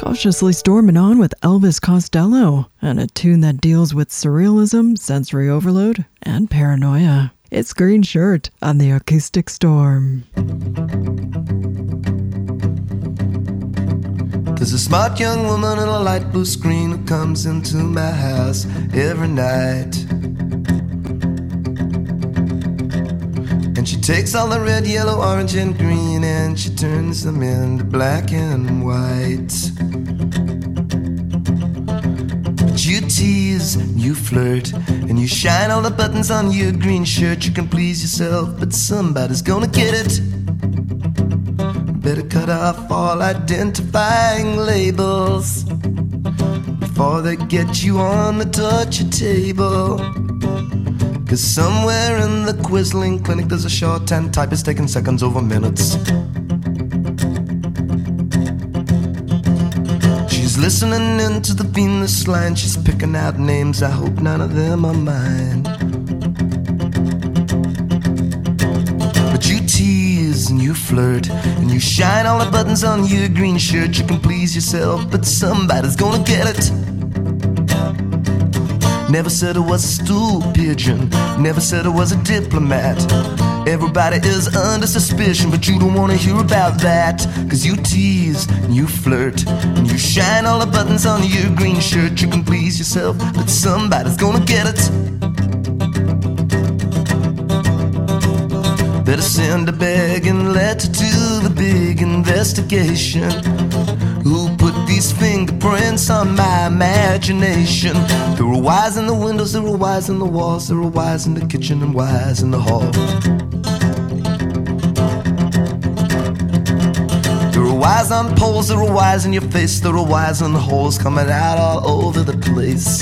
cautiously storming on with Elvis Costello and a tune that deals with surrealism, sensory overload, and paranoia. It's Green Shirt on the Acoustic Storm. There's a smart young woman in a light blue screen who comes into my house every night. And she takes all the red, yellow, orange, and green and she turns them into black and white. But you tease, you flirt, and you shine all the buttons on your green shirt. You can please yourself, but somebody's gonna get it. Better cut off all identifying labels before they get you on the torture table. 'Cause somewhere in the Quisling clinic there's a shorthand typist taking seconds over minutes. She's listening into the Venus line. She's picking out names, I hope none of them are mine. But you tease and you flirt and you shine all the buttons on your green shirt. You can please yourself, but somebody's gonna get it. Never said I was a stool pigeon, never said I was a diplomat. Everybody is under suspicion, but you don't want to hear about that. 'Cause you tease and you flirt and you shine all the buttons on your green shirt. You can please yourself, but somebody's gonna get it. Better send a begging letter to the big investigation. Who put these fingerprints on my imagination? There were wires in the windows, there were wires in the walls, there were wires in the kitchen and wires in the hall. There were wires on poles, there were wires in your face, there were wires in the holes coming out all over the place.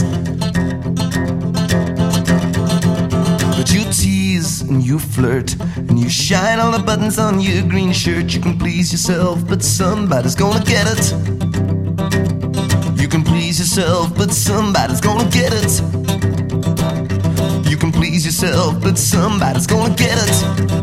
But you tease and you flirt and you shine all the buttons on your green shirt. You can please yourself, but somebody's gonna get it. You can please yourself, but somebody's gonna get it. You can please yourself, but somebody's gonna get it.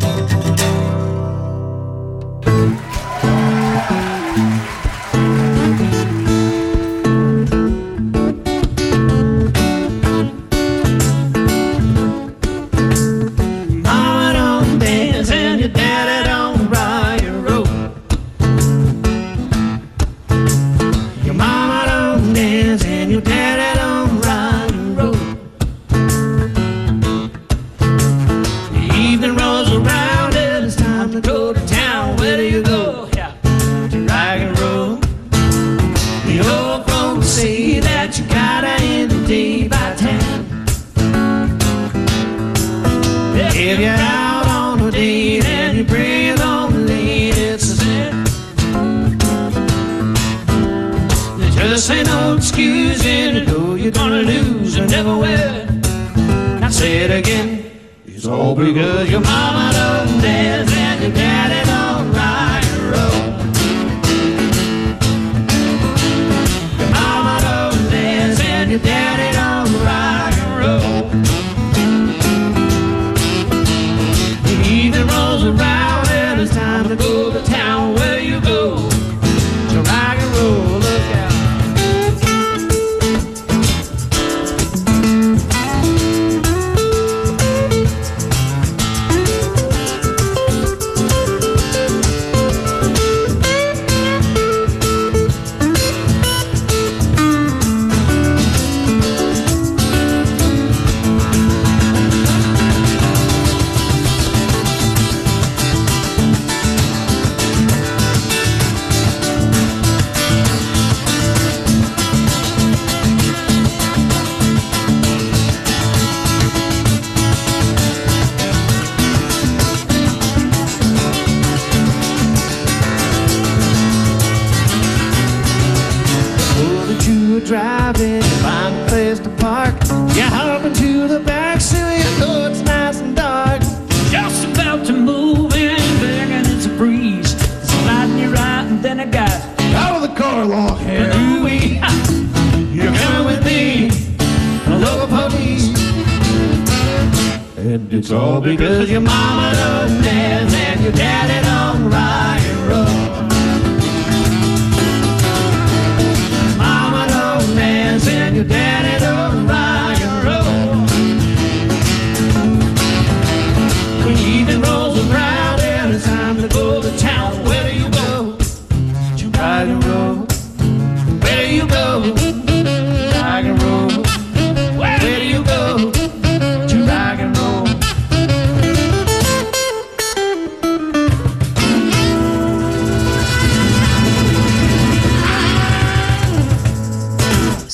It's all because your mama don't dance and your daddy don't rock and roll.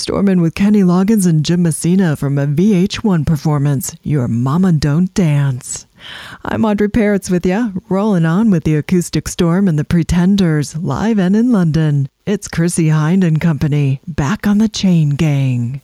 Stormin' with Kenny Loggins and Jim Messina from a VH1 performance, Your Mama Don't Dance. I'm Audrey Peretz with ya, rolling on with the Acoustic Storm and the Pretenders, live and in London. It's Chrissie Hynde and Company, back on the Chain Gang.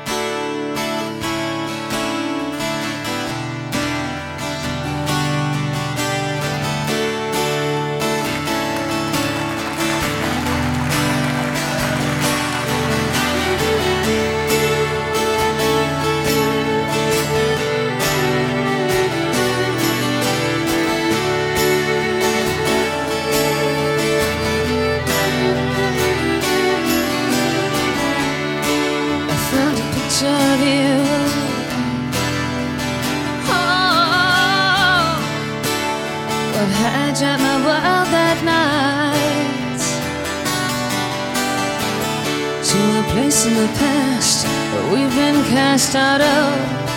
In the past we've been cast out of,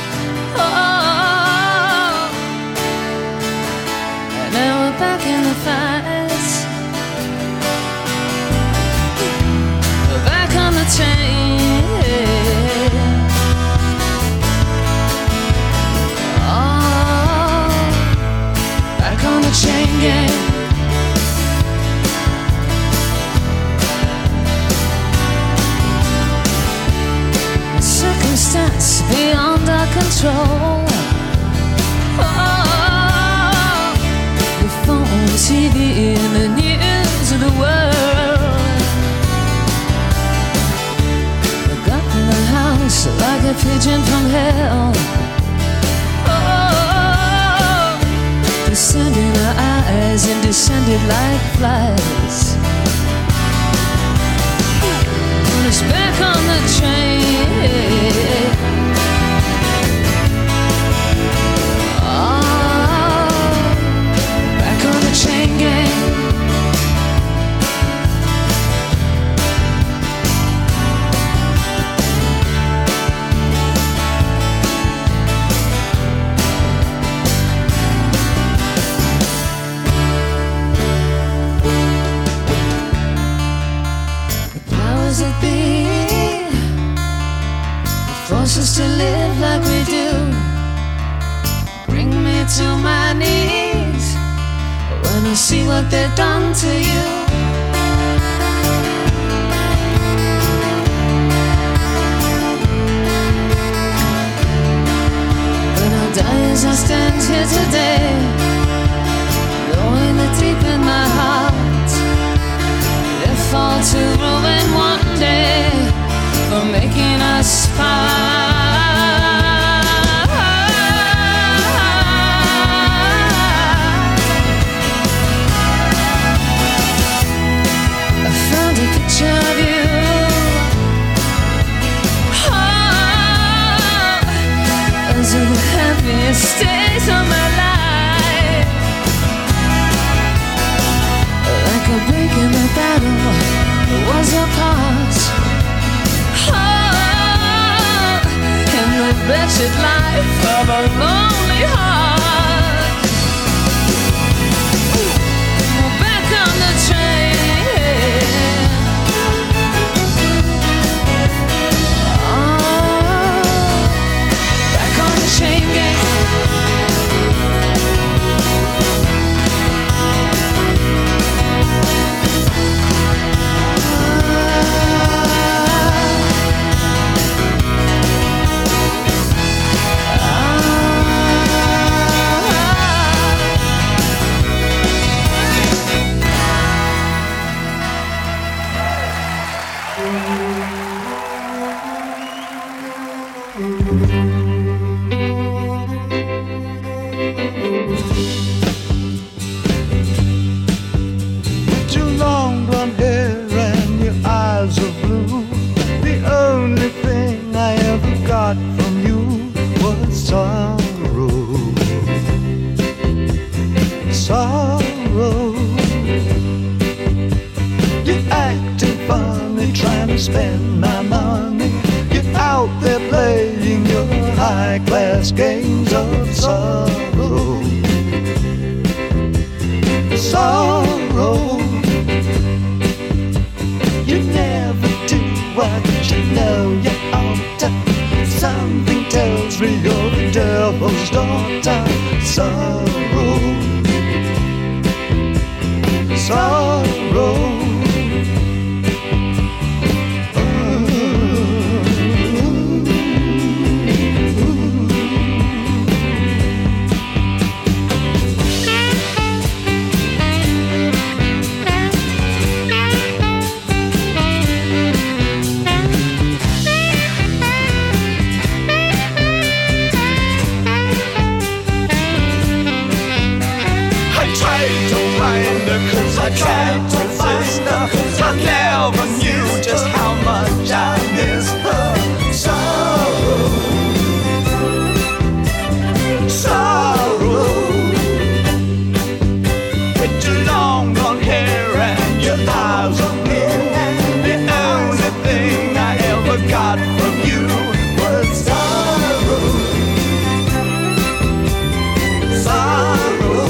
and now we're back in the fight, we're back on the chain, back on the chain gang. Beyond our control. The phone, the TV, and the news of the world. I got in the house like a pigeon from hell. Descending our eyes and descended like flies. When it's back on the train. Chain gang. The powers that be, the forces to live like we do, bring me to my knees when I see what they've done to you. But I'll die as I stand here today, knowing that deep in my heart they fall to ruin one day for making us part. Of you, those are the happiest days of my life. Like a break in the battle was a pause. In the wretched life of a lonely heart. We're back on the train. Chain gang. From you was sorrow, sorrow. You're acting funny, trying to spend my money. You're out there playing your high-class games of sorrow, sorrow. You never do what you know sorrow. I tried to find her, I never knew just how much I miss her. Sorrow, sorrow, with your long blonde hair and your eyes on me. The only thing I ever got from you was sorrow, sorrow.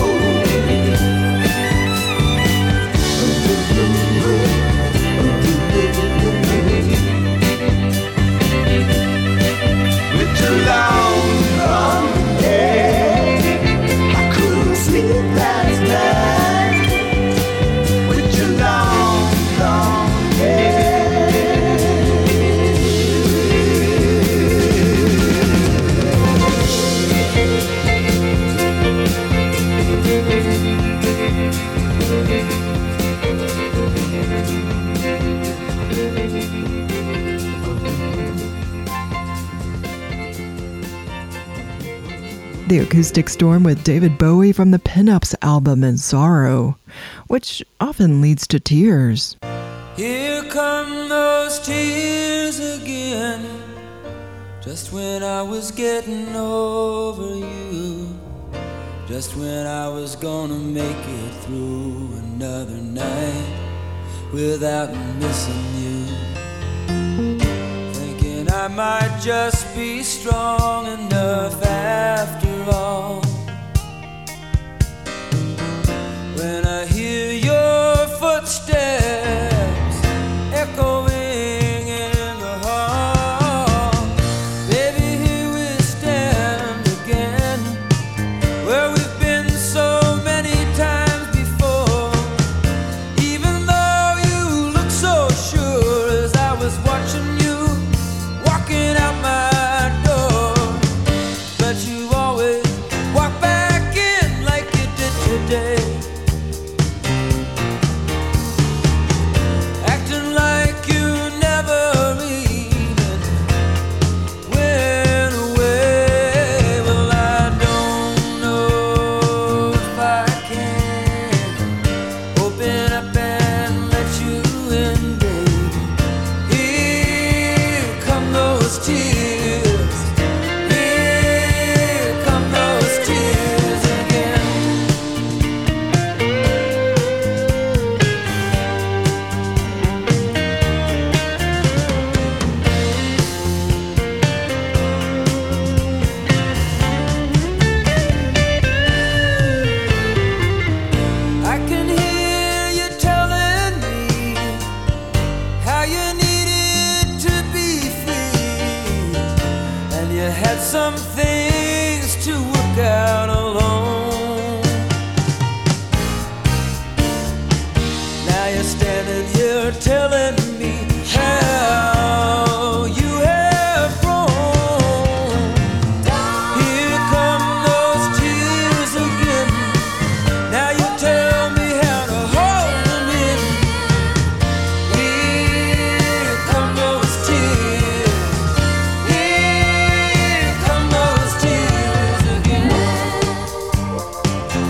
The Acoustic Storm with David Bowie from the Pinups album In Sorrow, which often leads to tears. Here come those tears again, just when I was getting over you, just when I was gonna make it through another night without missing you. Thinking I might just be strong enough after all. When I hear your footsteps echoing in the hall, baby, here we stand again, where we've been so many times before. Even though you look so sure as I was watching you walking out my door, but you always walk back in like you did today, acting like you never even went away. Well, I don't know if I can open up and let you in, baby. Here come those tears, here come those tears again. I can hear you telling me how you needed to be free, and you had some things to work out alone. Now you're standing here telling me how you have grown. Here come those tears again. Now you tell me how to hold them in. Here come those tears. Here come those tears again.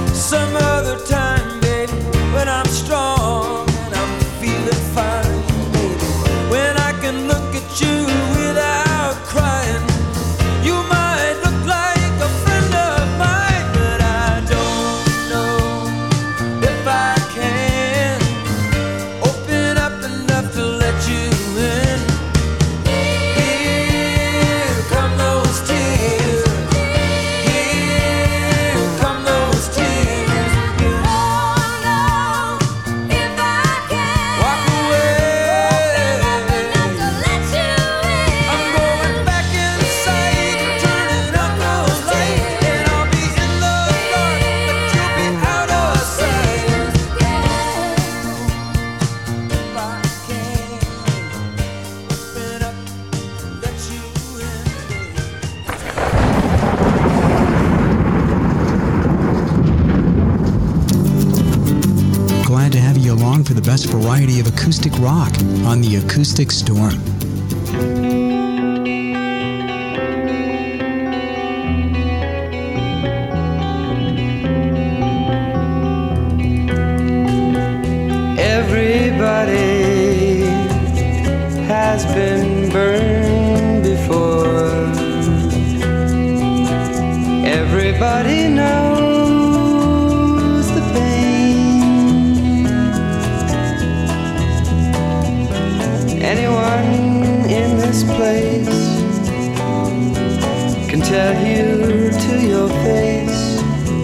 Some other time, baby, when I'm strong and I'm feeling fine, you along for the best variety of acoustic rock on the Acoustic Storm. Everybody has been burned before. Everybody knows the pain. Anyone in this place can tell you to your face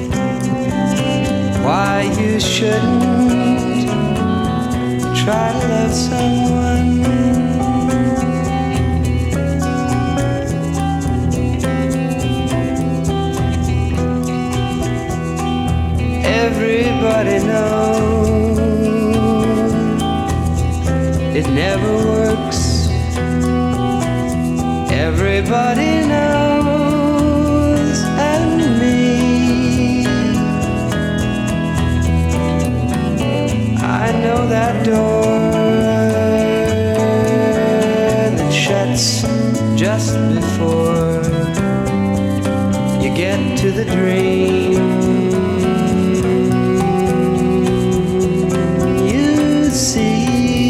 why you shouldn't try to love someone. Everybody knows it never works. Everybody knows, and me. I know that door that shuts just before you get to the dream. You see,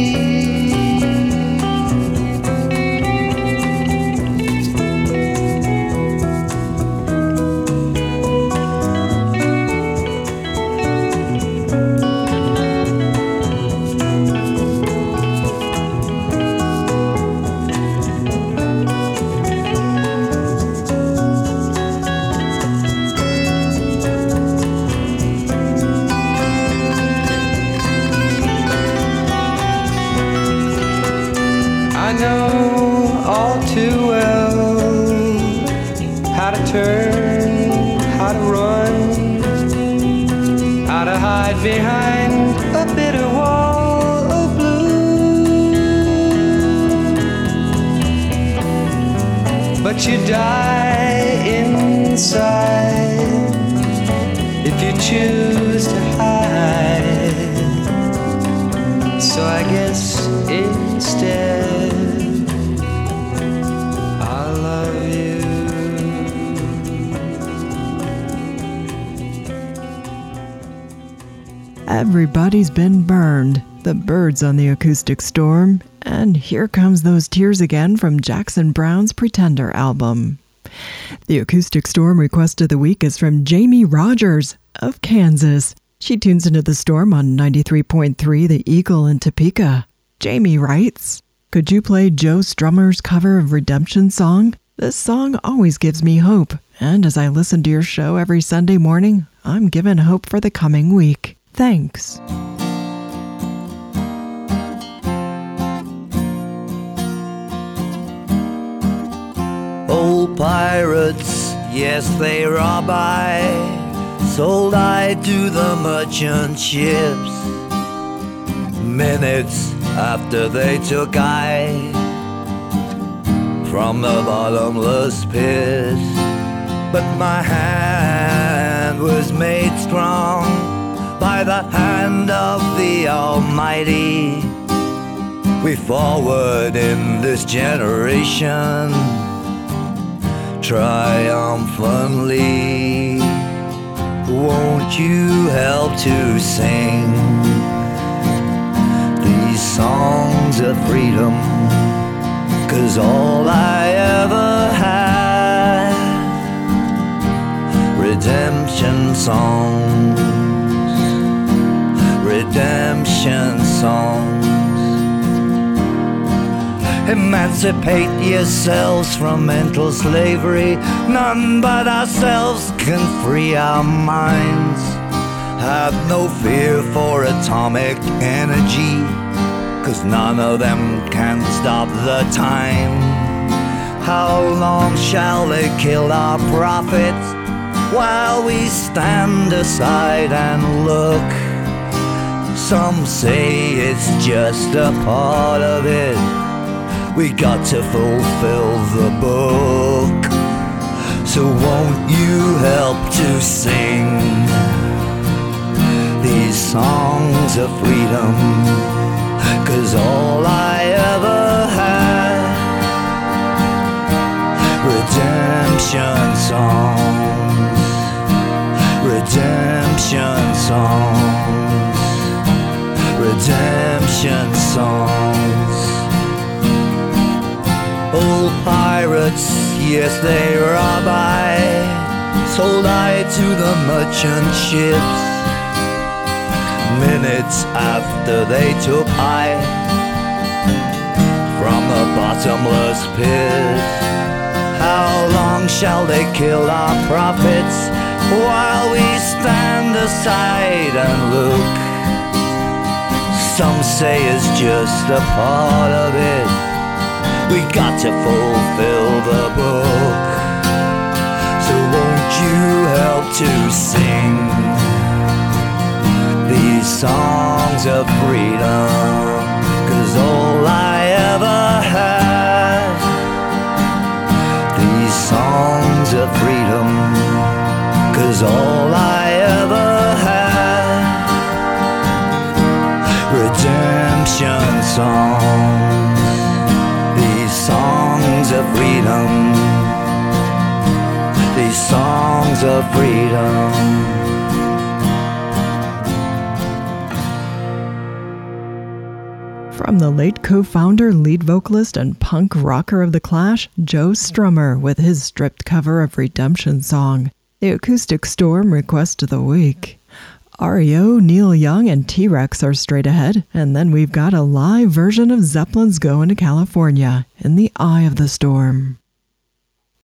I know all too well how to turn, how to run, how to hide behind a bitter wall of blue. But you die inside if you choose to hide. So I guess instead I love you. Everybody's been burned. The Byrds on the Acoustic Storm. And Here Comes Those Tears Again from Jackson Browne's Pretender album. The Acoustic Storm request of the week is from Jamie Rogers of Kansas. She tunes into the storm on 93.3 The Eagle in Topeka. Jamie writes, "Could you play Joe Strummer's cover of Redemption Song? This song always gives me hope, and as I listen to your show every Sunday morning, I'm given hope for the coming week. Thanks." Old pirates, yes, they rob I, sold I to the merchant ships. Minutes after they took I from the bottomless pit, but my hand was made strong by the hand of the Almighty. We forward in this generation triumphantly. Won't you help to sing these songs of freedom? 'Cause all I ever had, redemption songs, redemption songs. Emancipate yourselves from mental slavery. None but ourselves can free our minds. Have no fear for atomic energy, 'cause none of them can stop the time. How long shall they kill our prophets while we stand aside and look? Some say it's just a part of it. We got to fulfill the book. So won't you help to sing these songs of freedom, 'cause all I ever had. Redemption songs, redemption songs, redemption songs. Old pirates, yes, they rob I, sold I to the merchant ships. Minutes after they took I from the bottomless pit. How long shall they kill our prophets while we stand aside and look? Some say it's just a part of it. We got to fulfill the book. So won't you help to sing these songs of freedom? 'Cause all I ever had, these songs of freedom. 'Cause all I ever had, redemption songs, these songs of freedom, these songs of freedom. From the late co-founder, lead vocalist, and punk rocker of The Clash, Joe Strummer, with his stripped cover of Redemption Song, the Acoustic Storm Request of the Week. REO, Neil Young, and T-Rex are straight ahead, and then we've got a live version of Zeppelin's Going to California, In the Eye of the Storm.